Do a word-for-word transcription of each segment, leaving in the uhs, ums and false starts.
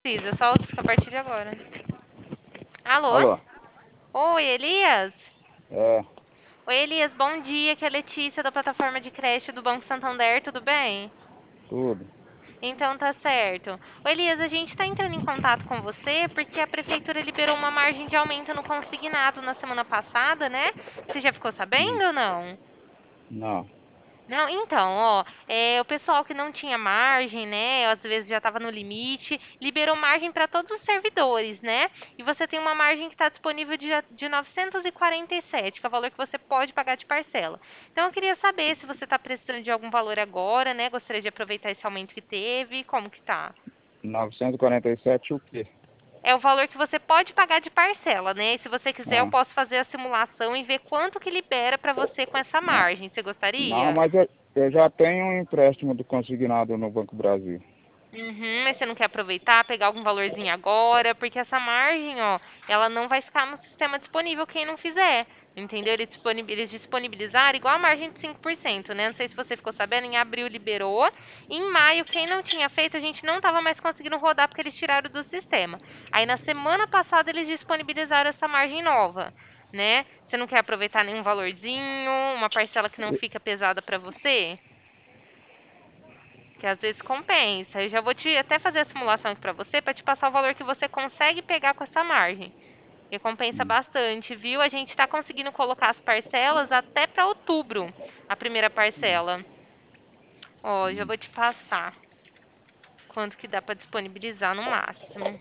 Precisa, só a partir de agora. Alô? Alô? Oi, Elias? É, Oi, Elias, bom dia, que é a Letícia da plataforma de creche do Banco Santander, tudo bem? tudo. Então tá certo. Ô, Elias, a gente está entrando em contato com você porque a prefeitura liberou uma margem de aumento no consignado na semana passada, né? Você já ficou Hum, sabendo ou não? Não. Não, então, ó, é, o pessoal que não tinha margem, né, às vezes já estava no limite, liberou margem para todos os servidores, né? E você tem uma margem que está disponível de, de novecentos e quarenta e sete, que é o valor que você pode pagar de parcela. Então, eu queria saber se você está precisando de algum valor agora, né? Gostaria de aproveitar esse aumento que teve, como que tá? novecentos e quarenta e sete o quê? É o valor que você pode pagar de parcela, né? E se você quiser, eu Ah, posso fazer a simulação e ver quanto que libera para você com essa não, margem. Você não, gostaria? mas eu, eu já tenho um empréstimo do consignado no Banco Brasil. Uhum, mas você não quer aproveitar, pegar algum valorzinho agora, porque essa margem, ó, ela não vai ficar no sistema disponível quem não fizer. Entendeu? Eles disponib- eles disponibilizaram igual a margem de cinco por cento, né? Não sei se você ficou sabendo, em abril liberou. Em maio, quem não tinha feito, a gente não estava mais conseguindo rodar porque eles tiraram do sistema. Aí na semana passada eles disponibilizaram essa margem nova, né? Você não quer aproveitar nenhum valorzinho, uma parcela que não fica pesada para você? Que às vezes compensa. Eu já vou te até fazer a simulação aqui para você, para te passar o valor que você consegue pegar com essa margem. Que compensa Hum, bastante, viu? A gente está conseguindo colocar as parcelas até para outubro, a primeira parcela. Ó, já hum. vou te passar quanto que dá para disponibilizar no máximo.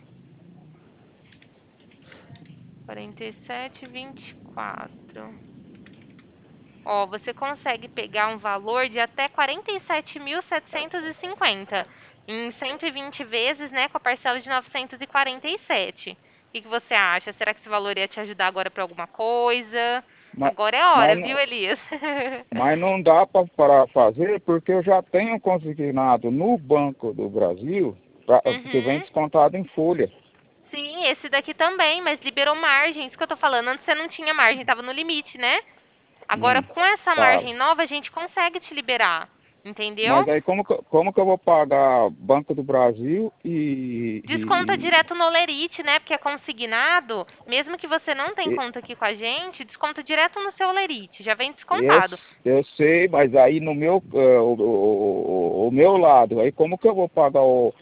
quarenta e sete, vinte e quatro. Ó, você consegue pegar um valor de até quarenta e sete mil setecentos e cinquenta em cento e vinte vezes, né, com a parcela de novecentos e quarenta e sete. O que que você acha? Será que esse valor ia te ajudar agora para alguma coisa? Mas, Agora é mas, hora, viu, não- Elias? mas não dá para fazer porque eu já tenho consignado no Banco do Brasil, pra- porque vem Uhum. descontado em folha. Sim, esse daqui também, mas liberou margem. Isso que eu tô falando. Antes você não tinha margem, tava no limite, né? Agora, Hum, com essa Tava. margem nova, a gente consegue te liberar. Entendeu? Mas aí como que, como que eu vou pagar Banco do Brasil Desconta e, direto no Olerite, né? Porque é consignado. Mesmo que você não tenha e, conta aqui com a gente, desconta direto no seu Olerite. Já vem Eu, descontado. eu sei, mas aí no meu, eh, o, o, o meu lado, aí como que eu vou pagar o,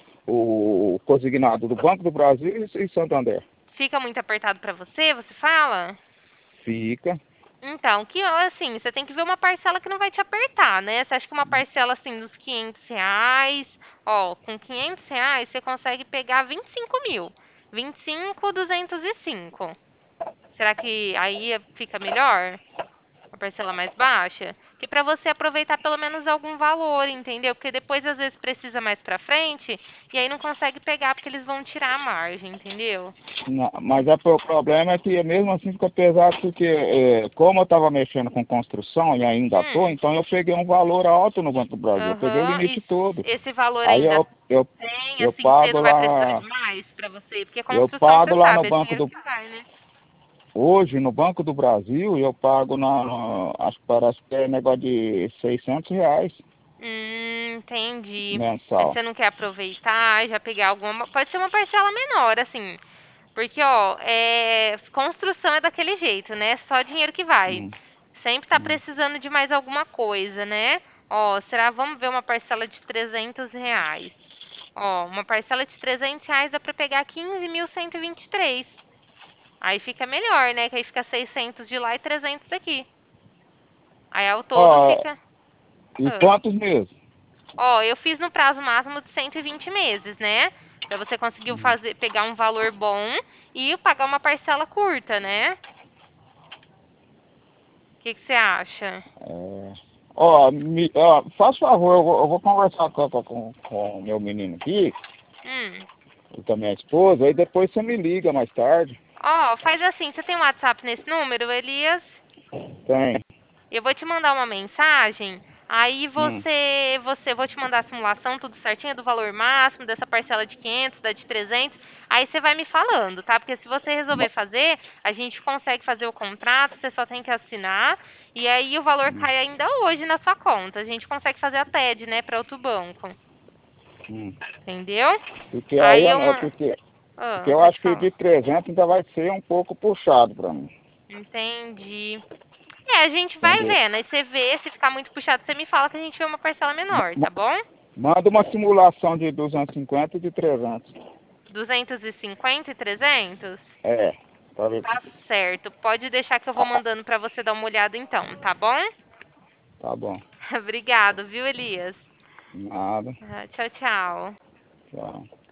o consignado do Banco do Brasil e Santander? Fica muito apertado para você, você fala? Fica. Então, que assim, você tem que ver uma parcela que não vai te apertar, né? Você acha que uma parcela assim dos quinhentos reais, ó, com quinhentos reais você consegue pegar vinte e cinco mil. vinte e cinco, duzentos e cinco. Será que aí fica melhor? Uma parcela mais baixa, que para você aproveitar pelo menos algum valor, entendeu? Porque depois às vezes precisa mais para frente e aí não consegue pegar porque eles vão tirar a margem, entendeu? Na- Mas é, o problema é que mesmo assim fica pesado porque eh, como eu estava mexendo com construção e ainda estou, Hum, então eu peguei um valor alto no Banco do Brasil, eu peguei o aham. E limite todo. esse valor Aí ainda eu, eu, tem, eu assim, você pago não vai precisar lá, de mais para você, porque eu construção pago você lá no sabe, é Banco dinheiro do que vai, né? Hoje, no Banco do Brasil, eu pago na, na- acho que parece que é negócio de seiscentos reais Hum, entendi. Mas mensal. você não quer aproveitar, já pegar alguma. Pode ser uma parcela menor, assim. Porque, ó, é... construção é daquele jeito, né? Só dinheiro que vai. Hum, Sempre tá hum, precisando de mais alguma coisa, né? Ó, será? Vamos ver uma parcela de trezentos reais. Ó, uma parcela de trezentos reais dá pra pegar quinze mil cento e vinte e três. Aí fica melhor, né? Que aí fica seiscentos de lá e trezentos daqui. Aí ao todo Ó, fica. e Ah. quantos meses? Ó, eu fiz no prazo máximo de cento e vinte meses, né? Pra você conseguir Hum, fazer, pegar um valor bom e pagar uma parcela curta, né? O que que você acha? é, ó, me, ó, faz favor, eu vou, eu vou conversar com, com, com com o meu menino aqui, Hum. e com a minha esposa, aí depois você me liga mais tarde. Ó, faz assim, você tem um WhatsApp nesse número, Elias? Tem. Eu vou te mandar uma mensagem, aí Hum, você, você, vou te mandar a simulação, tudo certinho, do valor máximo, dessa parcela de quinhentos, da de trezentos, aí você vai me falando, tá? Porque se você resolver ma- fazer, a gente consegue fazer o contrato, você só tem que assinar, e aí o valor hum. cai ainda hoje na sua conta. A gente consegue fazer a T E D, né, para outro banco. Hum. Entendeu? Porque Aí aí, eu... é ma- porque, Ah, porque eu pode acho que falar. de trezentos ainda vai ser um pouco puxado para mim. Entendi. É, a gente vai Entendeu? vendo. Aí você vê, se ficar muito puxado, você me fala que a gente vê uma parcela Ma- menor, tá ma- bom? Manda uma simulação de duzentos e cinquenta e de trezentos. duzentos e cinquenta e trezentos? É, para ver. Tá certo. Pode deixar que eu vou mandando pra você dar uma olhada então, tá bom? Tá bom. Obrigado, viu, Elias? Nada. Ah, tchau, tchau. Tchau.